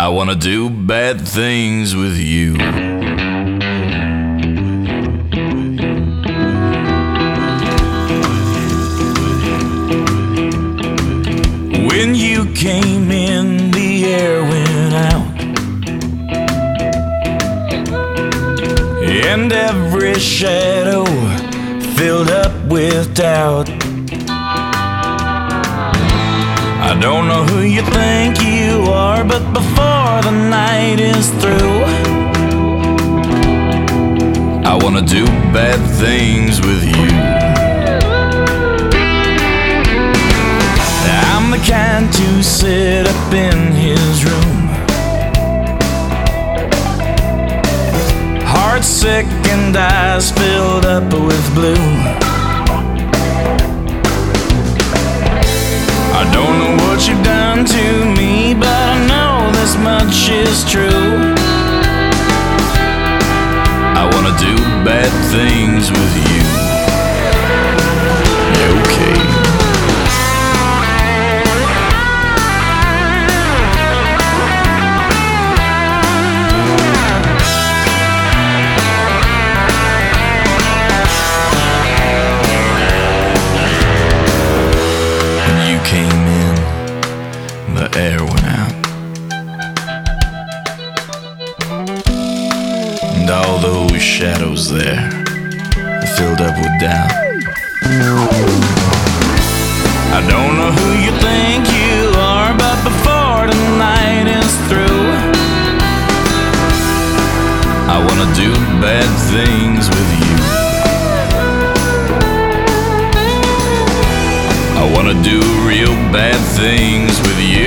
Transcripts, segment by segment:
I wanna do bad things with you. When you came in, the air went out, and every shadow filled up with doubt. I don't know who you think you are, but before the night is through, I wanna do bad things with you. I'm the kind to sit up in his room, heart sick and eyes filled up with blue. I don't know what you've done to me, but I know this much is true. I wanna do bad things with you. Okay. Came in, the air went out, and all those shadows there filled up with doubt. I don't know who you think you are, but before the night is through, I wanna do bad things with you. I wanna do real bad things with you.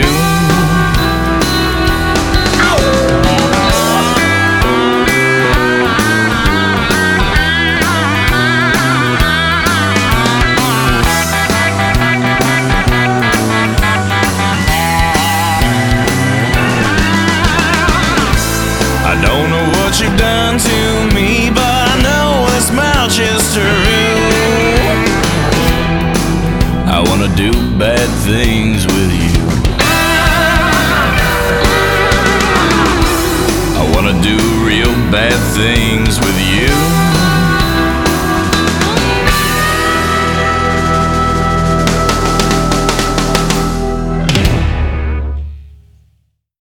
I don't know what you've done to me, but I know this much is true. I wanna do bad things with you. I wanna do real bad things with you.